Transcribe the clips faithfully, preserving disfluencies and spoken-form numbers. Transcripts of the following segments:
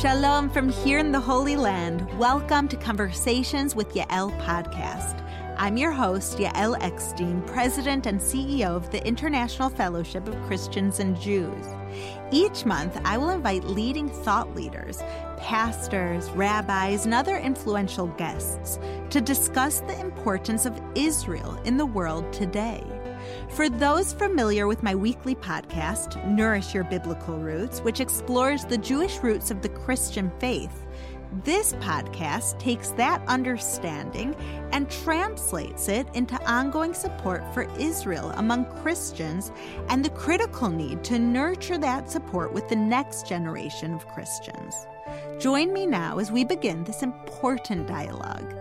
Shalom from here in the Holy Land. Welcome to Conversations with Yael podcast. I'm your host, Yael Eckstein, President and C E O of the International Fellowship of Christians and Jews. Each month, I will invite leading thought leaders, pastors, rabbis, and other influential guests to discuss the importance of Israel in the world today. For those familiar with my weekly podcast, Nourish Your Biblical Roots, which explores the Jewish roots of the Christian faith, this podcast takes that understanding and translates it into ongoing support for Israel among Christians and the critical need to nurture that support with the next generation of Christians. Join me now as we begin this important dialogue.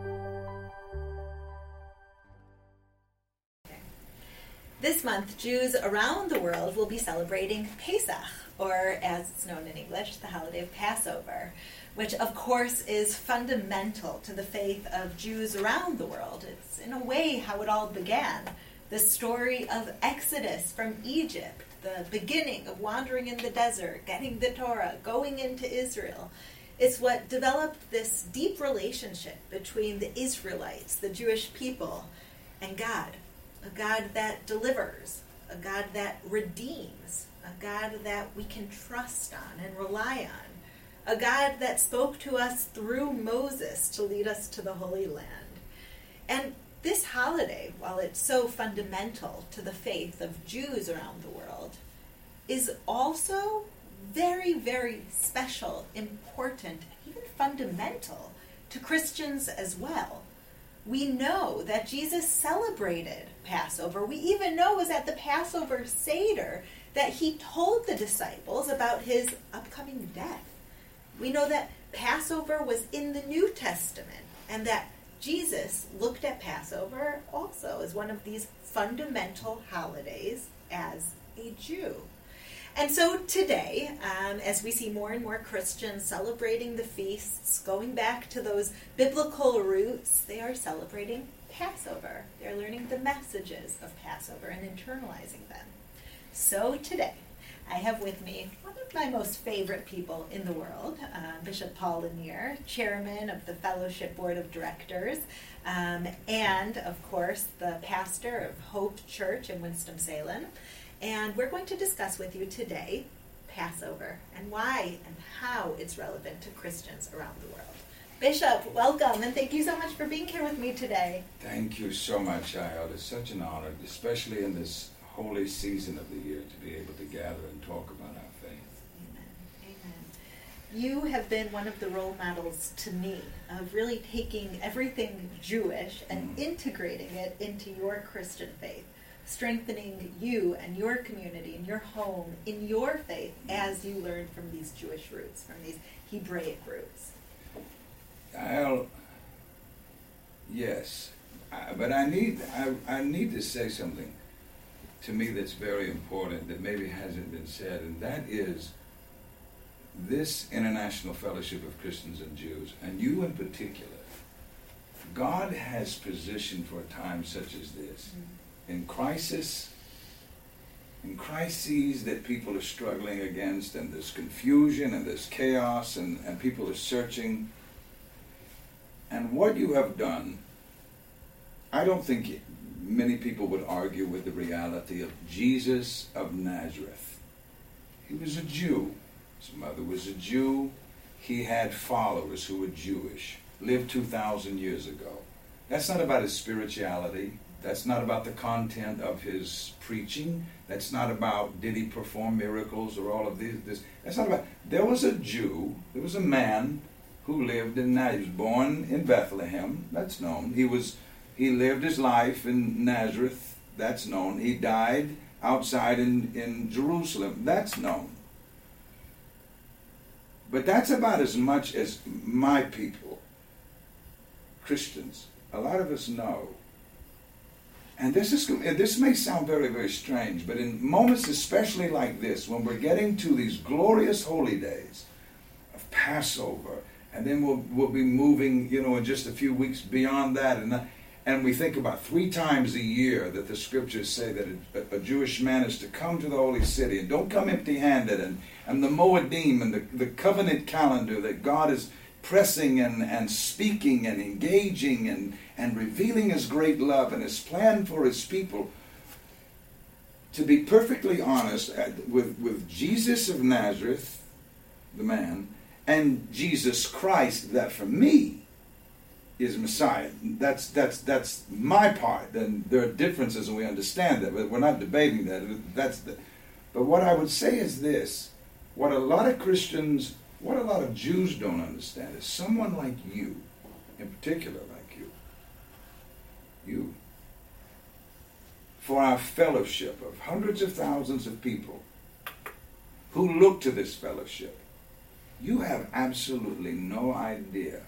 This month, Jews around the world will be celebrating Pesach, or as it's known in English, the holiday of Passover, which of course is fundamental to the faith of Jews around the world. It's in a way how it all began, the story of Exodus from Egypt, the beginning of wandering in the desert, getting the Torah, going into Israel. It's what developed this deep relationship between the Israelites, the Jewish people, and God. A God that delivers, a God that redeems, a God that we can trust on and rely on, a God that spoke to us through Moses to lead us to the Holy Land. And this holiday, while it's so fundamental to the faith of Jews around the world, is also very, very special, important, even fundamental to Christians as well. We know that Jesus celebrated Passover. We even know it was at the Passover Seder that he told the disciples about his upcoming death. We know that Passover was in the New Testament and that Jesus looked at Passover also as one of these fundamental holidays as a Jew. And so today, um, as we see more and more Christians celebrating the feasts, going back to those biblical roots, they are celebrating Passover. They're learning the messages of Passover and internalizing them. So today, I have with me one of my most favorite people in the world, uh, Bishop Paul Lanier, chairman of the Fellowship Board of Directors, um, and, of course, the pastor of Hope Church in Winston-Salem. And we're going to discuss with you today Passover and why and how it's relevant to Christians around the world. Bishop, welcome, and thank you so much for being here with me today. Thank you so much, Yael. It's such an honor, especially in this holy season of the year, to be able to gather and talk about our faith. Amen. Amen. You have been one of the role models to me of really taking everything Jewish and mm. integrating it into your Christian faith, strengthening you and your community and your home in your faith as you learn from these Jewish roots, from these Hebraic roots. I'll, yes, I, but I need I, I need to say something to me that's very important that maybe hasn't been said, and that is this International Fellowship of Christians and Jews, and you in particular, God has positioned for a time such as this. Mm-hmm. In crisis, in crises that people are struggling against, and there's confusion and there's chaos, and, and people are searching. And what you have done, I don't think it, many people would argue with the reality of Jesus of Nazareth. He was a Jew. His mother was a Jew. He had followers who were Jewish, lived two thousand years ago. That's not about his spirituality. That's not about the content of his preaching. That's not about did he perform miracles or all of this. this. That's not about. There was a Jew. There was a man who lived in Nazareth. He was born in Bethlehem. That's known. He was. He lived his life in Nazareth. That's known. He died outside in, in Jerusalem. That's known. But that's about as much as my people, Christians, a lot of us know. And this is this may sound very, very strange, but in moments especially like this, when we're getting to these glorious holy days of Passover, and then we'll we'll be moving, you know, in just a few weeks beyond that, and And we think about three times a year that the scriptures say that a, a Jewish man is to come to the holy city and don't come empty-handed. And, and the Moedim and the, the covenant calendar that God is pressing and, and speaking and engaging and, and revealing his great love and his plan for his people. To be perfectly honest, with, with Jesus of Nazareth, the man, and Jesus Christ, that for me is Messiah. That's that's that's my part. And there are differences, and we understand that, but we're not debating that. That's the. But what I would say is this: what a lot of Christians, what a lot of Jews don't understand is someone like you, in particular, like you, you, for our fellowship of hundreds of thousands of people who look to this fellowship, you have absolutely no idea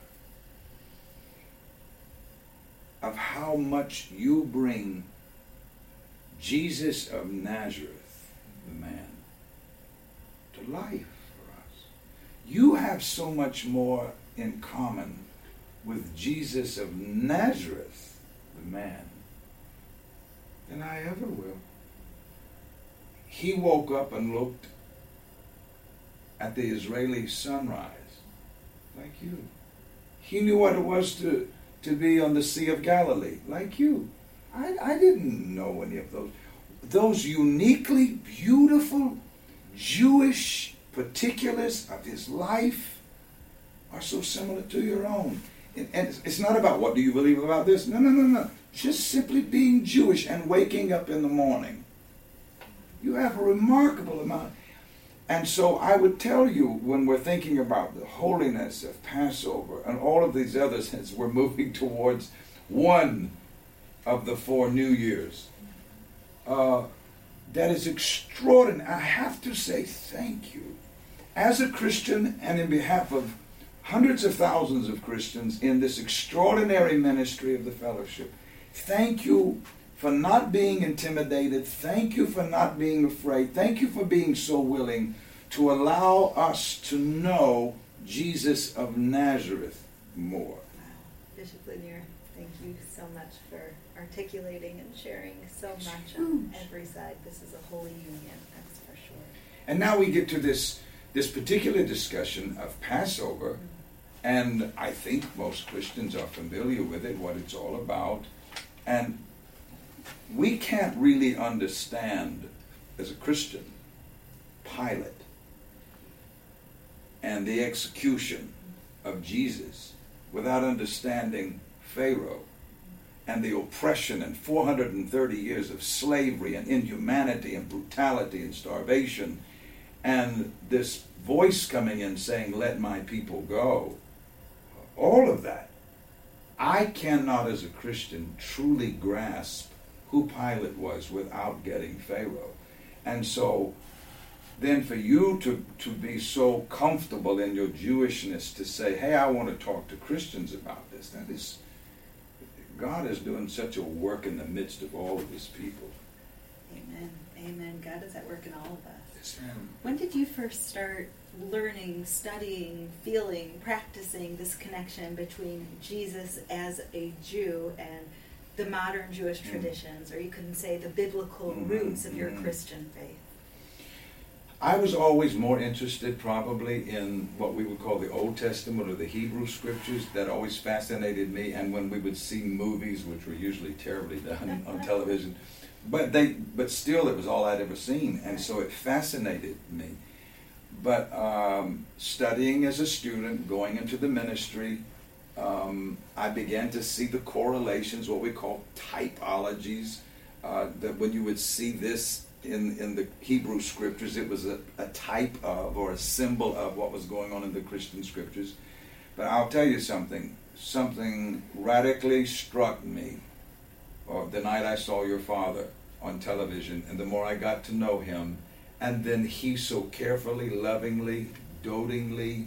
of how much you bring Jesus of Nazareth, the man, to life for us. You have so much more in common with Jesus of Nazareth, the man, than I ever will. He woke up and looked at the Israeli sunrise like you. He knew what it was to to be on the Sea of Galilee, like you. I, I didn't know any of those. Those uniquely beautiful Jewish particulars of his life are so similar to your own. And, and it's, it's not about what do you believe about this. No, no, no, no. Just simply being Jewish and waking up in the morning. You have a remarkable amount. And so I would tell you, when we're thinking about the holiness of Passover and all of these others, as we're moving towards one of the four New Years, uh, that is extraordinary. I have to say thank you. As a Christian and in behalf of hundreds of thousands of Christians in this extraordinary ministry of the fellowship, thank you for not being intimidated. Thank you for not being afraid. Thank you for being so willing to allow us to know Jesus of Nazareth more. Wow. Bishop Lanier, thank you so much for articulating and sharing so much on every side. This is a holy union, that's for sure. And now we get to this, this particular discussion of Passover, mm-hmm. and I think most Christians are familiar with it, what it's all about. And we can't really understand, as a Christian, Pilate and the execution of Jesus without understanding Pharaoh and the oppression and four hundred thirty years of slavery and inhumanity and brutality and starvation, and this voice coming in saying, "Let my people go." All of that. I cannot, as a Christian, truly grasp who Pilate was without getting Pharaoh. And so then for you to, to be so comfortable in your Jewishness to say, hey, I want to talk to Christians about this, that is, God is doing such a work in the midst of all of his people. Amen. Amen. God is at work in all of us. Yes, ma'am. When did you first start learning, studying, feeling, practicing this connection between Jesus as a Jew and the modern Jewish mm. traditions, or you can say the biblical mm-hmm. roots of your mm-hmm. Christian faith? I was always more interested probably in what we would call the Old Testament or the Hebrew scriptures. That always fascinated me. And when we would see movies, which were usually terribly done on television, but they, but still it was all I'd ever seen. And so it fascinated me. But um, studying as a student, going into the ministry, um, I began to see the correlations, what we call typologies, uh, that when you would see this in, in the Hebrew scriptures, it was a, a type of or a symbol of what was going on in the Christian scriptures. But I'll tell you something, something radically struck me or the night I saw your father on television, and the more I got to know him, and then he so carefully, lovingly, dotingly,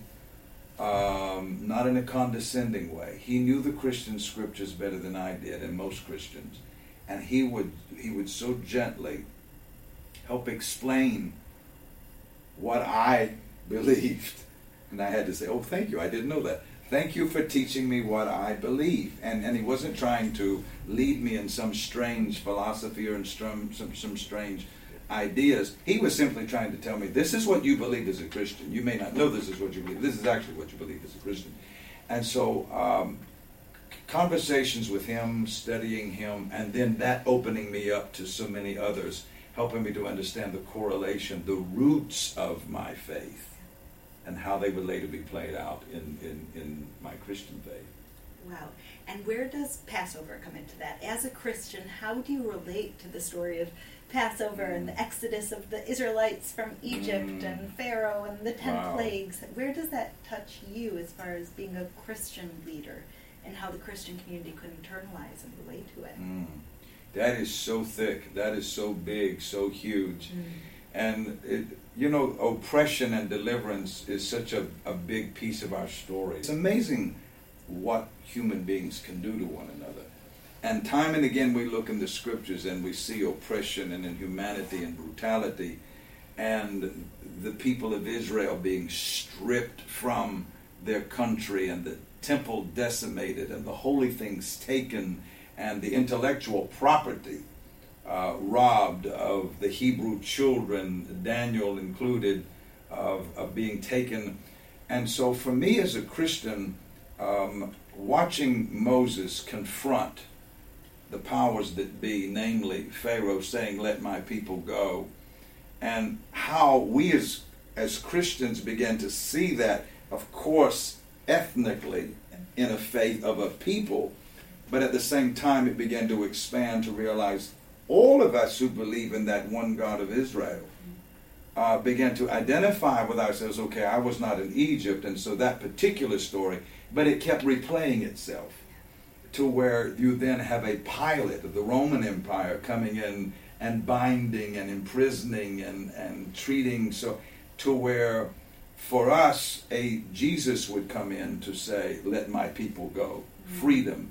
um, not in a condescending way. He knew the Christian scriptures better than I did, and most Christians. And he would he would so gently help explain what I believed. And I had to say, oh, thank you, I didn't know that. Thank you for teaching me what I believe. And and he wasn't trying to lead me in some strange philosophy or in some, some, some strange ideas. He was simply trying to tell me, this is what you believe as a Christian. You may not know this is what you believe. This is actually what you believe as a Christian. And so um, conversations with him, studying him, and then that opening me up to so many others, helping me to understand the correlation, the roots of my faith, and how they would later be played out in, in, in my Christian faith. Wow. And where does Passover come into that? As a Christian, how do you relate to the story of Passover mm. and the exodus of the Israelites from Egypt mm. and Pharaoh and the ten wow. plagues? Where does that touch you as far as being a Christian leader and how the Christian community could internalize and relate to it? Mm. That is so thick. That is so big, so huge. Mm. And, it, you know, oppression and deliverance is such a, a big piece of our story. It's amazing what human beings can do to one another. And time and again we look in the scriptures and we see oppression and inhumanity and brutality and the people of Israel being stripped from their country and the temple decimated and the holy things taken and the intellectual property uh, robbed of the Hebrew children, Daniel included, of, of being taken. And so for me as a Christian, um, watching Moses confront the powers that be, namely Pharaoh saying, let my people go, and how we as, as Christians began to see that, of course, ethnically in a faith of a people, but at the same time it began to expand to realize all of us who believe in that one God of Israel uh, began to identify with ourselves, okay, I was not in Egypt, and so that particular story, but it kept replaying itself to where you then have a Pilate of the Roman Empire coming in and binding and imprisoning and, and treating, so to where for us a Jesus would come in to say, let my people go, freedom.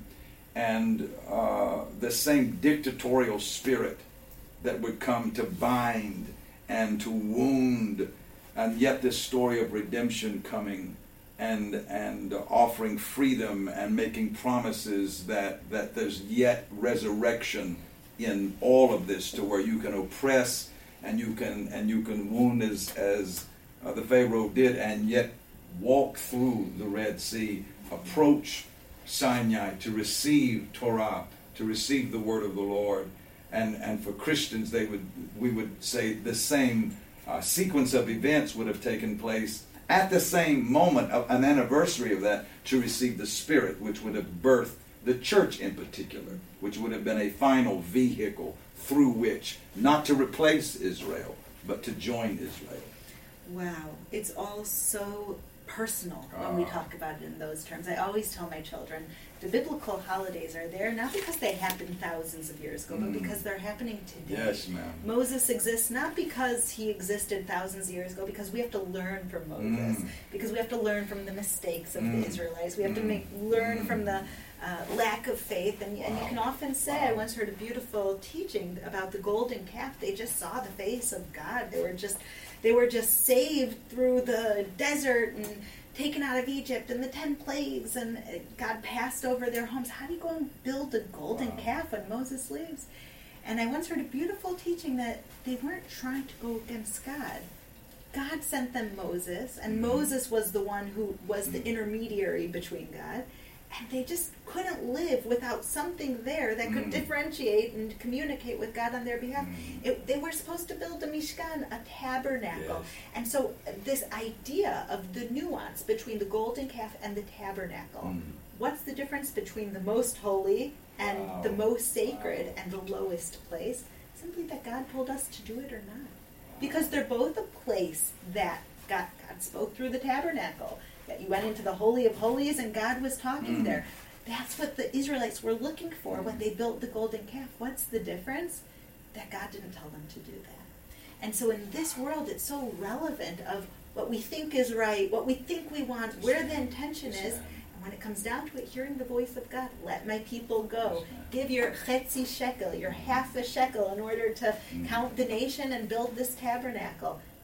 And uh, the same dictatorial spirit that would come to bind and to wound, and yet this story of redemption coming and and offering freedom and making promises that, that there's yet resurrection in all of this, to where you can oppress and you can and you can wound as as uh, the Pharaoh did, and yet walk through the Red Sea, approach Sinai to receive Torah, to receive the word of the Lord. And and for Christians, they would we would say the same uh, sequence of events would have taken place at the same moment, of an anniversary of that, to receive the Spirit, which would have birthed the church in particular, which would have been a final vehicle through which, not to replace Israel, but to join Israel. Wow. It's all so personal when uh, we talk about it in those terms. I always tell my children, the biblical holidays are there not because they happened thousands of years ago, mm. but because they're happening today. Yes, ma'am. Moses exists not because he existed thousands of years ago, because we have to learn from Moses, mm. because we have to learn from the mistakes of mm. the Israelites. We have mm. to make learn mm. from the uh, lack of faith. And, and you can often say, wow. I once heard a beautiful teaching about the golden calf. They just saw the face of God. They were just They were just saved through the desert and taken out of Egypt and the ten plagues, and God passed over their homes. How do you go and build a golden wow. calf when Moses leaves? And I once heard a beautiful teaching that they weren't trying to go against God. God sent them Moses, and mm-hmm. Moses was the one who was the intermediary between God. And they just couldn't live without something there that could mm. differentiate and communicate with God on their behalf. Mm. It, they were supposed to build a mishkan, a tabernacle. Yes. And so this idea of the nuance between the golden calf and the tabernacle. Mm. What's the difference between the most holy and wow. the most sacred wow. and the lowest place? Simply that God told us to do it or not. Because they're both a place that God, God spoke through the tabernacle. That you went into the Holy of Holies and God was talking mm. there. That's what the Israelites were looking for when they built the golden calf. What's the difference? That God didn't tell them to do that. And so in this world, it's so relevant of what we think is right, what we think we want, where the intention is. And when it comes down to it, hearing the voice of God, let my people go. Give your chetzi shekel, your half a shekel, in order to mm. count the nation and build this tabernacle.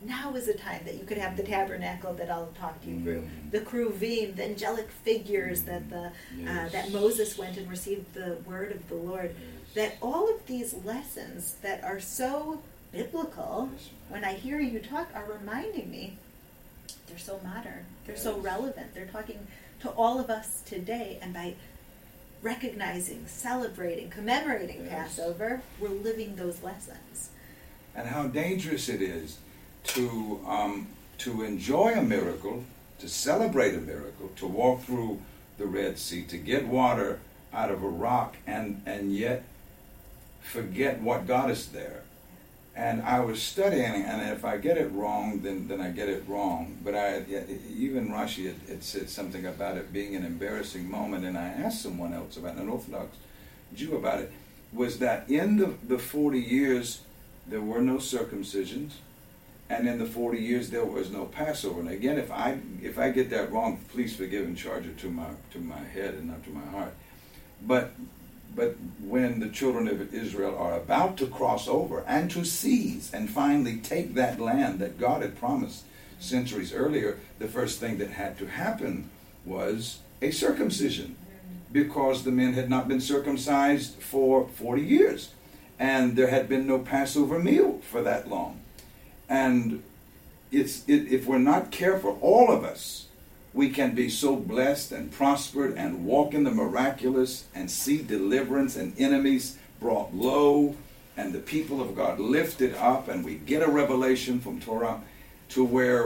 now is a time that you could have the tabernacle that I'll talk to you Mm. through, the Kruvim, the angelic figures that the Yes. uh, that Moses went and received the word of the Lord. Yes. That all of these lessons that are so biblical, Yes, ma'am. when I hear you talk, are reminding me they're so modern, they're so Yes. relevant. They're talking to all of us today, and by recognizing, celebrating, commemorating Yes. Passover, we're living those lessons. And how dangerous it is to um, to enjoy a miracle, to celebrate a miracle, to walk through the Red Sea, to get water out of a rock, and and yet forget what got us there. And I was studying, and if I get it wrong, then, then I get it wrong. But I even Rashi had, had said something about it being an embarrassing moment, and I asked someone else about it, an Orthodox Jew about it, was that in the, the forty years, there were no circumcisions, and in the forty years there was no Passover. And again, if I if I get that wrong, please forgive and charge it to my to my head and not to my heart. But but when the children of Israel are about to cross over and to seize and finally take that land that God had promised centuries earlier, the first thing that had to happen was a circumcision, because the men had not been circumcised for forty years. And there had been no Passover meal for that long. And it's it, if we're not careful, all of us, we can be so blessed and prospered and walk in the miraculous and see deliverance and enemies brought low and the people of God lifted up, and we get a revelation from Torah to where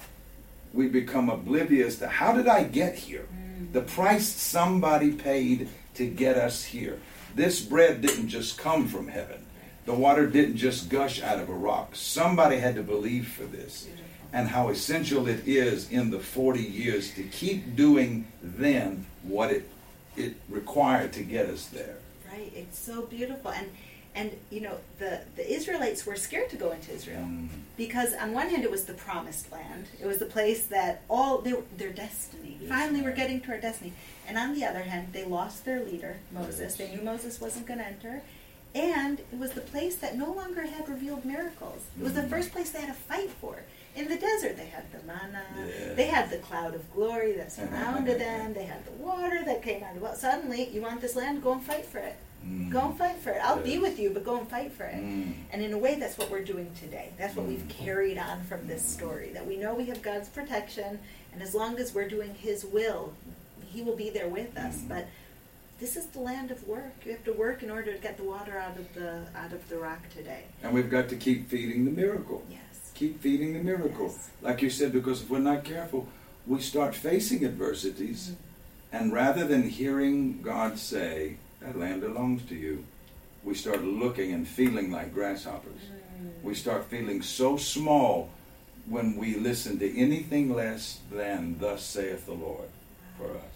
we become oblivious to how did I get here? Mm. The price somebody paid to get us here. This bread didn't just come from heaven. The water didn't just gush out of a rock. Somebody had to believe for this. And how essential it is in the forty years to keep doing then what it it required to get us there. Right. It's so beautiful. And and you know, the, the Israelites were scared to go into Israel. Mm. Because on one hand it was the promised land. It was the place that all their their destiny. Yes, Finally we're getting to our destiny. And on the other hand, they lost their leader, Moses. Yes. They knew Moses wasn't going to enter. And it was the place that no longer had revealed miracles. It was mm. the first place they had to fight for. In the desert, they had the manna. Yeah. They had the cloud of glory that surrounded them. They had the water that came out of it. Suddenly, you want this land? Go and fight for it. Mm. Go and fight for it. I'll yes. be with you, but go and fight for it. Mm. And in a way, that's what we're doing today. That's what mm. we've carried on from this story. That we know we have God's protection, and as long as we're doing His will, He will be there with us. Mm. But this is the land of work. You have to work in order to get the water out of the out of the rock today. And we've got to keep feeding the miracle. Yes. Keep feeding the miracle. Yes. Like you said, because if we're not careful, we start facing adversities, mm-hmm. and rather than hearing God say, that land belongs to you, we start looking and feeling like grasshoppers. Mm. We start feeling so small when we listen to anything less than thus saith the Lord. Wow. For us.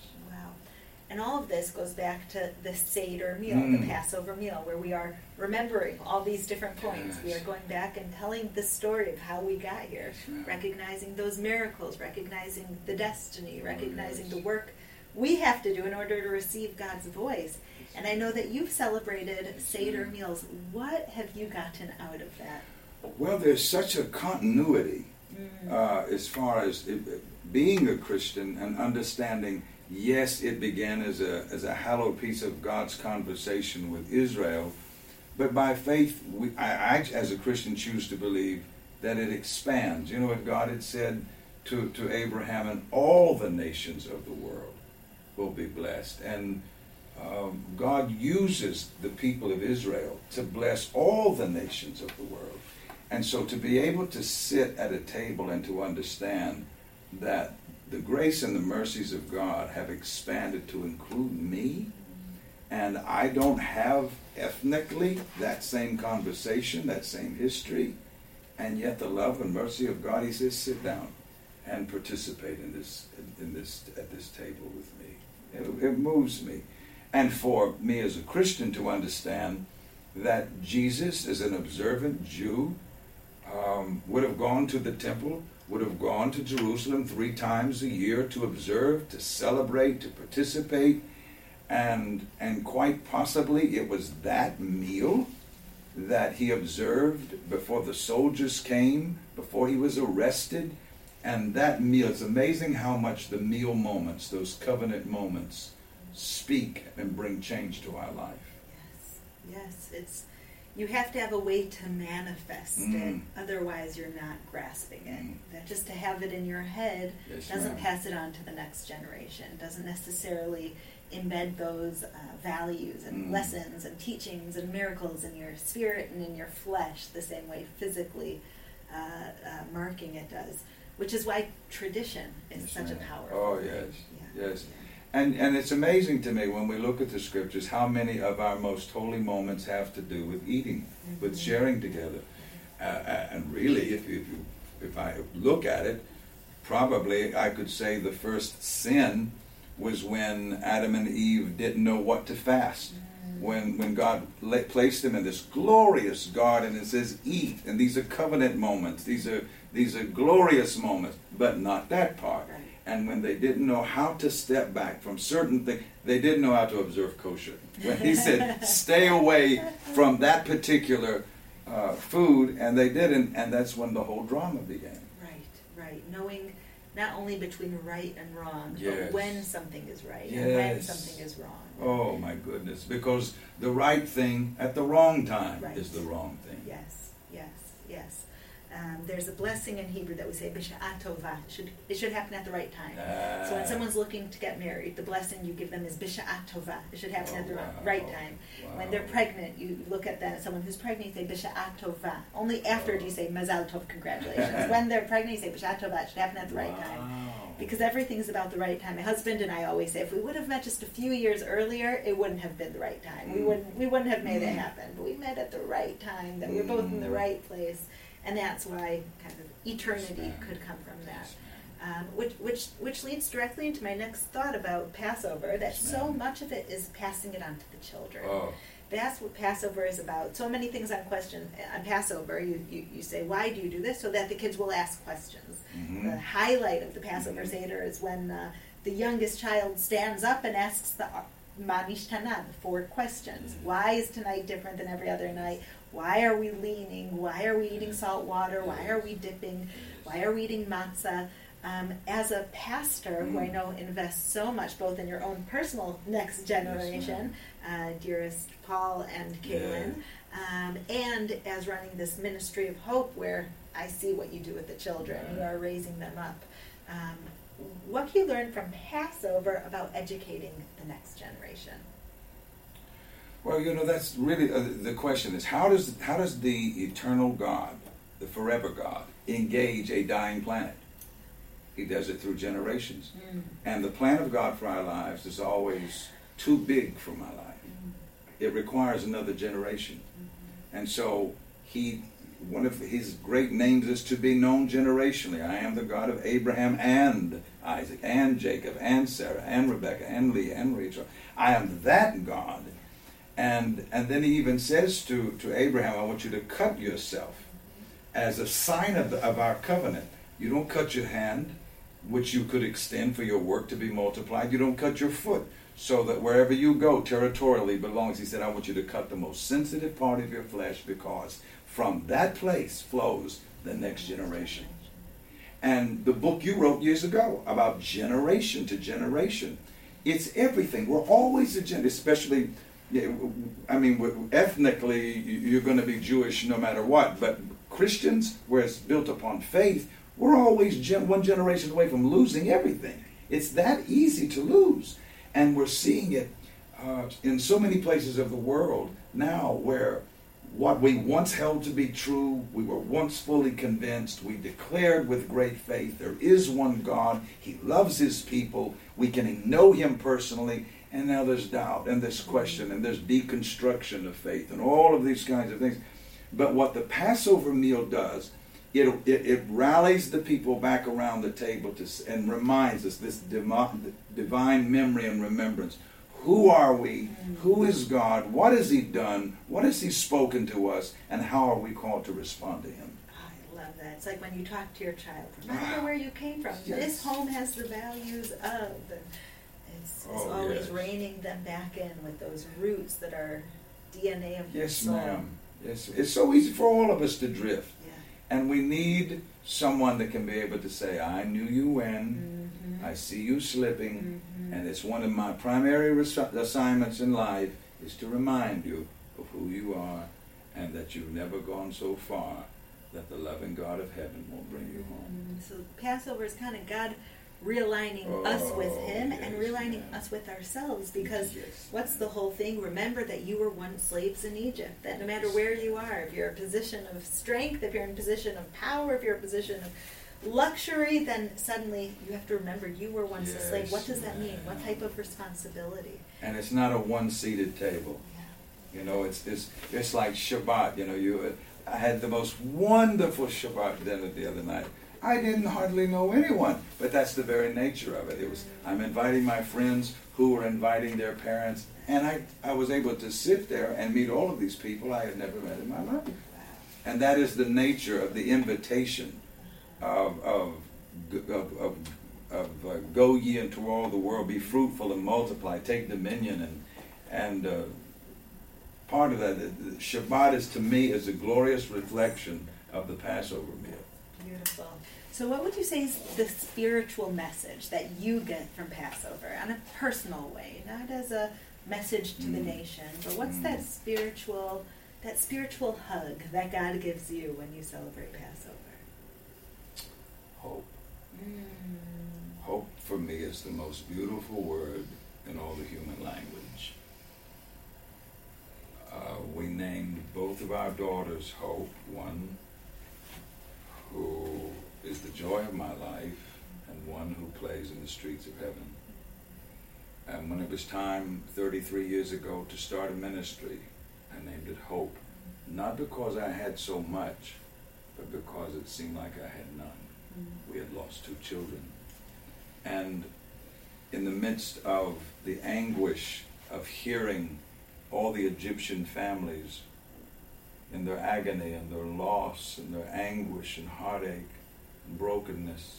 And all of this goes back to the Seder meal, mm. the Passover meal, where we are remembering all these different points. Yes. We are going back and telling the story of how we got here, yes. recognizing those miracles, recognizing the destiny, recognizing oh, yes. the work we have to do in order to receive God's voice. And I know that you've celebrated Seder meals. What have you gotten out of that? Well, there's such a continuity mm. uh, as far as it, being a Christian and understanding. Yes, it began as a as a hallowed piece of God's conversation with Israel, but by faith, we, I, I, as a Christian, choose to believe that it expands. You know what God had said to, to Abraham, and all the nations of the world will be blessed. And um, God uses the people of Israel to bless all the nations of the world. And so to be able to sit at a table and to understand that the grace and the mercies of God have expanded to include me, and I don't have ethnically that same conversation, that same history, and yet the love and mercy of God, He says, sit down and participate in this, in this, at this table with me. It, it moves me. And for me as a Christian to understand that Jesus, as an observant Jew, um, would have gone to the temple, would have gone to Jerusalem three times a year to observe, to celebrate, to participate, and and quite possibly it was that meal that he observed before the soldiers came, before he was arrested. And that meal, it's amazing how much the meal moments, those covenant moments, speak and bring change to our life. Yes, yes. It's, you have to have a way to manifest Mm. it, otherwise you're not grasping it. Mm. That just to have it in your head Yes, doesn't ma'am. pass it on to the next generation, doesn't necessarily embed those uh, values and Mm. lessons and teachings and miracles in your spirit and in your flesh the same way physically uh, uh, marking it does. Which is why tradition is Yes, such a ma'am. powerful Oh, thing. yes, Yeah. yes. And and it's amazing to me when we look at the scriptures how many of our most holy moments have to do with eating, Mm-hmm. with sharing together. Uh, uh, and really, if you, if you if I look at it, probably I could say the first sin was when Adam and Eve didn't know what to fast. When when God la- placed them in this glorious garden and says, eat. And these are covenant moments. These are these are glorious moments, but not that part. Right. And when they didn't know how to step back from certain things, they didn't know how to observe kosher. When he said, stay away from that particular uh, food, and they didn't, and that's when the whole drama began. Right, right. Knowing not only between right and wrong, Yes. but when something is right and when Yes. something is wrong. Oh my goodness, because the right thing at the wrong time Right. is the wrong thing. Yes, yes, yes. Um, there's a blessing in Hebrew that we say, B'sha'at tova. It should, it should happen at the right time. Ah. So when someone's looking to get married, the blessing you give them is B'sha'at tova. It should happen Oh, at the wow. right time. Wow. When they're pregnant, you look at them, someone who's pregnant, you say B'sha'at tova. Only after do you say Mazal tov, congratulations. When they're pregnant, you say B'sha'at tova. It should happen at the right time. Wow. Because everything is about the right time. My husband and I always say, if we would have met just a few years earlier, it wouldn't have been the right time. We Mm. wouldn't we wouldn't have made it Mm. happen. But we met at the right time, that we were both in the Mm. right place. And that's why kind of eternity Yes, ma'am. could come from that. Yes, Um, which, which, which leads directly into my next thought about Passover, that Yes, so ma'am. much of it is passing it on to the children. Oh, That's what Passover is about. So many things on question on Passover. You, you, you say, why do you do this? So that the kids will ask questions. Mhm. The highlight of the Passover Mhm. Seder is when uh, the youngest child stands up and asks the Ma Nishtana, the four questions. Mhm. Why is tonight different than every other night? Why are we leaning? Why are we eating salt water? Why are we dipping? Why are we eating matzah? Um, as a pastor, who I Mm. know invests so much both in your own personal next generation, uh, dearest Paul and Kaylin, um, and as running this ministry of hope where I see what you do with the children. You are raising them up. Um, what can you learn from Passover about educating the next generation? well, you know, that's really uh, the question is how does how does the eternal God, the forever God, engage a dying planet? He does it through generations. Mm. And the plan of God for our lives is always too big for my life. It requires another generation. And so he, one of his great names is to be known generationally. I am the God of Abraham and Isaac and Jacob and Sarah and Rebekah and Leah and Rachel. I am that God. And and then he even says to, to Abraham, I want you to cut yourself as a sign of, the, of our covenant. You don't cut your hand, which you could extend for your work to be multiplied. You don't cut your foot, so that wherever you go territorially belongs. He said, I want you to cut the most sensitive part of your flesh, because from that place flows the next generation. And the book you wrote years ago about generation to generation, it's everything. We're always a gen, especially, I mean, ethnically, you're going to be Jewish no matter what, but Christians, where it's built upon faith, we're always gen- one generation away from losing everything. It's that easy to lose. And we're seeing it uh, in so many places of the world now, where what we once held to be true, we were once fully convinced, we declared with great faith, there is one God, he loves his people, we can know him personally, and now there's doubt, and there's question, and there's deconstruction of faith, and all of these kinds of things. But what the Passover meal does, it, it, it rallies the people back around the table to, and reminds us this divine, divine memory and remembrance. Who are we? Who is God? What has he done? What has he spoken to us? And how are we called to respond to him? I love that. It's like when you talk to your child, remember where you came from. Yes. This home has the values of. And it's, it's Oh, always yes. reining them back in with those roots that are D N A of your Yes, soul. ma'am. It's, it's so easy for all of us to drift. Yeah. And we need someone that can be able to say, I knew you when, Mm-hmm. I see you slipping, Mm-hmm. and it's one of my primary res- assignments in life is to remind you of who you are and that you've never gone so far that the loving God of heaven will bring you home. Mm, so Passover is kind of God realigning Oh, us with Him yes, and realigning yeah. us with ourselves, because Yes. what's the whole thing? Remember that you were once slaves in Egypt, that no matter where you are, if you're in a position of strength, if you're in a position of power, if you're in a position of luxury, then suddenly you have to remember you were once a slave. Yes, What does that mean? What yeah. type of responsibility? And it's not a one-seated table. Yeah. You know, it's it's it's like Shabbat. You know, you. I had the most wonderful Shabbat dinner the other night. I didn't hardly know anyone, but that's the very nature of it. It was I'm inviting my friends who were inviting their parents, and I I was able to sit there and meet all of these people I had never met in my life. And that is the nature of the invitation of of of, of, of uh, go ye into all the world, be fruitful and multiply, take dominion, and and uh, part of that, the, the Shabbat is to me is a glorious reflection of the Passover meal. Beautiful. So what would you say is the spiritual message that you get from Passover on a personal way, not as a message to the Mm. nation, but what's Mm. that spiritual that spiritual hug that God gives you when you celebrate Passover? Hope. Mm. Hope for me is the most beautiful word in all the human language. Uh, we named both of our daughters Hope, one who is the joy of my life and one who plays in the streets of heaven. And when it was time thirty-three years ago to start a ministry, I named it Hope, not because I had so much, but because it seemed like I had none. Mm. We had lost two children. And in the midst of the anguish of hearing all the Egyptian families in their agony and their loss and their anguish and heartache and brokenness,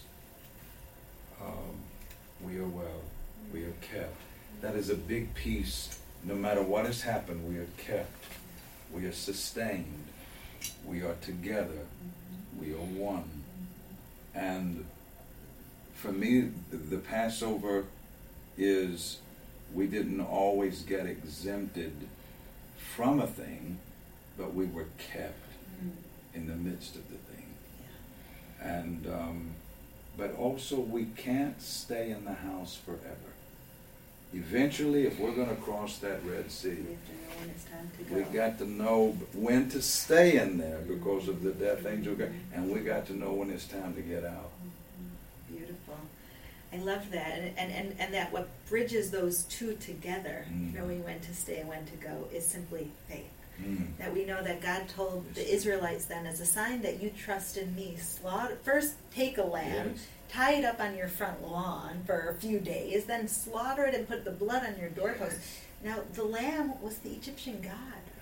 um, we are well, we are kept. That is a big piece. No matter what has happened, we are kept, we are sustained, we are together, we are one. And for me, the, the Passover is, we didn't always get exempted from a thing, but we were kept Mm. in the midst of the thing. And um, but also we can't stay in the house forever. Eventually, if we're going to cross that Red Sea, We have to know when it's time to go. we got to know when to stay in there because of the death angel, and we got to know when it's time to get out. Mhm. Beautiful. I love that, and, and, and, and that what bridges those two together, Mm. knowing when to stay and when to go, is simply faith. Mm. That we know that God told the Israelites then, as a sign that you trust in me, slaughter, first take a lamb, Yes. tie it up on your front lawn for a few days, then slaughter it and put the blood on your doorpost. Now, the lamb was the Egyptian god.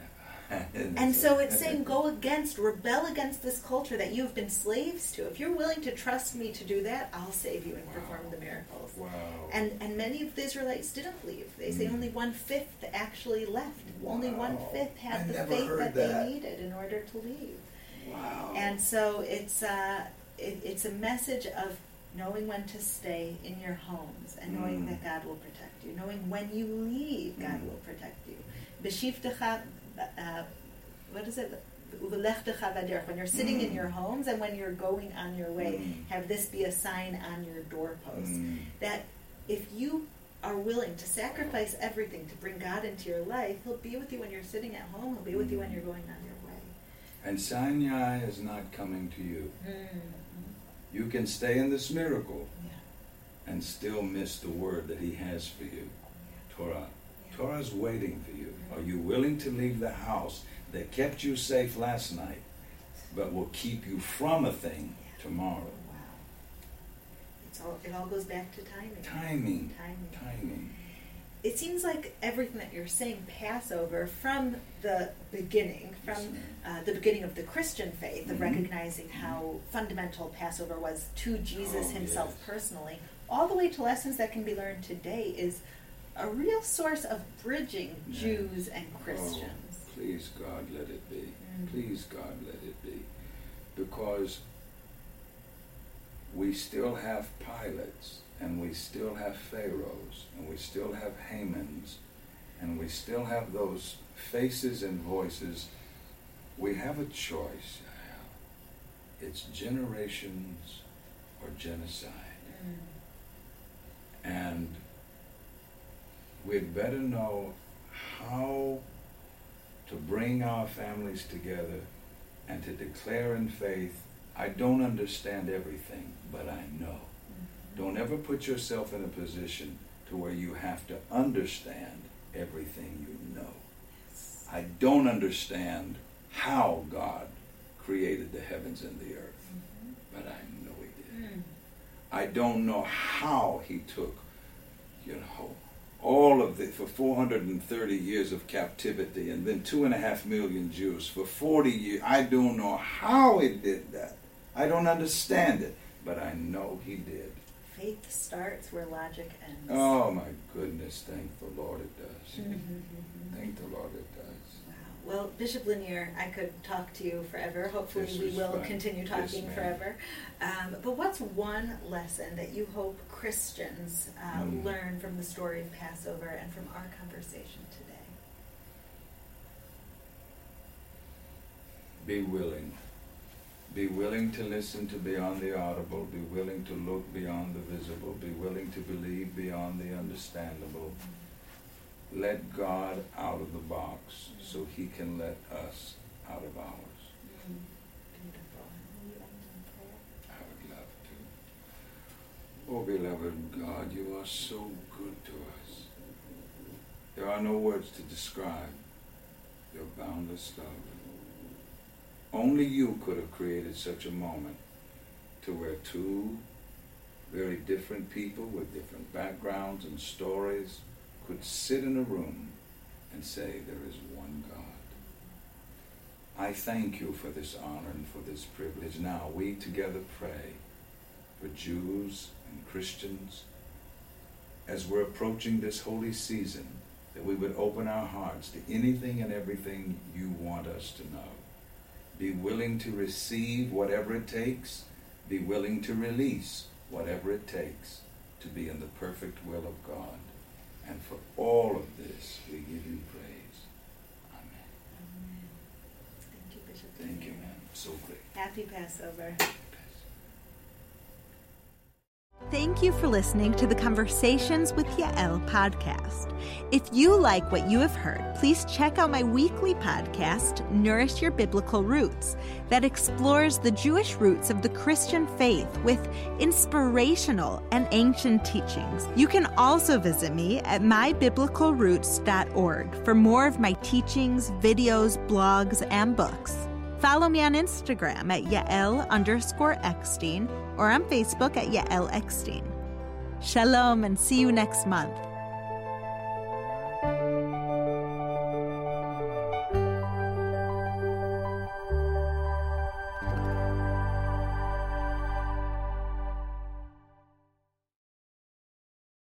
And so it's saying, go against, rebel against this culture that you've been slaves to. If you're willing to trust me to do that, I'll save you and Wow. perform the miracles. Wow. And and many of the Israelites didn't leave. They say Mm. only one fifth actually left. Only Wow. one fifth had I the never faith heard that, that. they needed in order to leave. Wow. And so it's uh, it, it's a message of knowing when to stay in your homes and knowing Mm. that God will protect you. Knowing when you leave, God Mm. will protect you. B'shivtecha, uh, what is it? Uvelechtecha v'derech. When you're sitting in Mm. your homes and when you're going on your way, Mm. have this be a sign on your doorpost. Mm. That if you are willing to sacrifice everything to bring God into your life, He'll be with you when you're sitting at home. He'll be with you when you're going on your way. And Sinai is not coming to you. Mm-hmm. You can stay in this miracle Yeah. and still miss the word that he has for you. Torah. Yeah. Torah's waiting for you. Are you willing to leave the house that kept you safe last night, but will keep you from a thing tomorrow? Wow. It's all, it all goes back to timing. Timing. Timing. Timing. It seems like everything that you're saying, Passover, from the beginning, from Yes, uh, the beginning of the Christian faith, of Mhm. recognizing how fundamental Passover was to Jesus Oh, himself yes. personally, all the way to lessons that can be learned today, is a real source of bridging Yeah. Jews and Christians. Oh, please, God, let it be. Mm. Please, God, let it be. Because we still have Pilates, and we still have Pharaohs, and we still have Hamans, and we still have those faces and voices. We have a choice. It's generations or genocide. Mm. And we'd better know how to bring our families together and to declare in faith, I don't understand everything, but I know. Mm-hmm. Don't ever put yourself in a position to where you have to understand everything you know. Yes. I don't understand how God created the heavens and the earth, mm-hmm. but I know he did. Mm. I don't know how he took, you know, all of the, for four hundred thirty years of captivity, and then two and a half million Jews for forty years. I don't know how he did that. I don't understand it, but I know he did. Faith starts where logic ends. Oh my goodness, thank the Lord it does. Thank the Lord it does. Wow. Well, Bishop Lanier, I could talk to you forever. Hopefully we will fun. continue talking yes, forever. Um, but what's one lesson that you hope Christians uh, mm. learn from the story of Passover and from our conversation today? Be willing. Be willing to listen to beyond the audible. Be willing to look beyond the visible. Be willing to believe beyond the understandable. Mm. Let God out of the box mm. so he can let us out of ours. Mm. Beautiful. Will you end in prayer? I would love to. Oh, beloved God, you are so good to us. There are no words to describe your boundless love. Only you could have created such a moment to where two very different people with different backgrounds and stories could sit in a room and say there is one God. I thank you for this honor and for this privilege. Now we together pray for Jews and Christians as we're approaching this holy season, that we would open our hearts to anything and everything you want us to know. Be willing to receive whatever it takes. Be willing to release whatever it takes to be in the perfect will of God. And for all of this, we give you praise. Amen. Amen. Thank you, Bishop. Thank you, ma'am. So great. Happy Passover. Thank you for listening to the Conversations with Yael podcast. If you like what you have heard, please check out my weekly podcast, Nourish Your Biblical Roots, that explores the Jewish roots of the Christian faith with inspirational and ancient teachings. You can also visit me at my biblical roots dot org for more of my teachings, videos, blogs, and books. Follow me on Instagram at Yael underscore Eckstein or on Facebook at Yael Eckstein. Shalom and see you next month.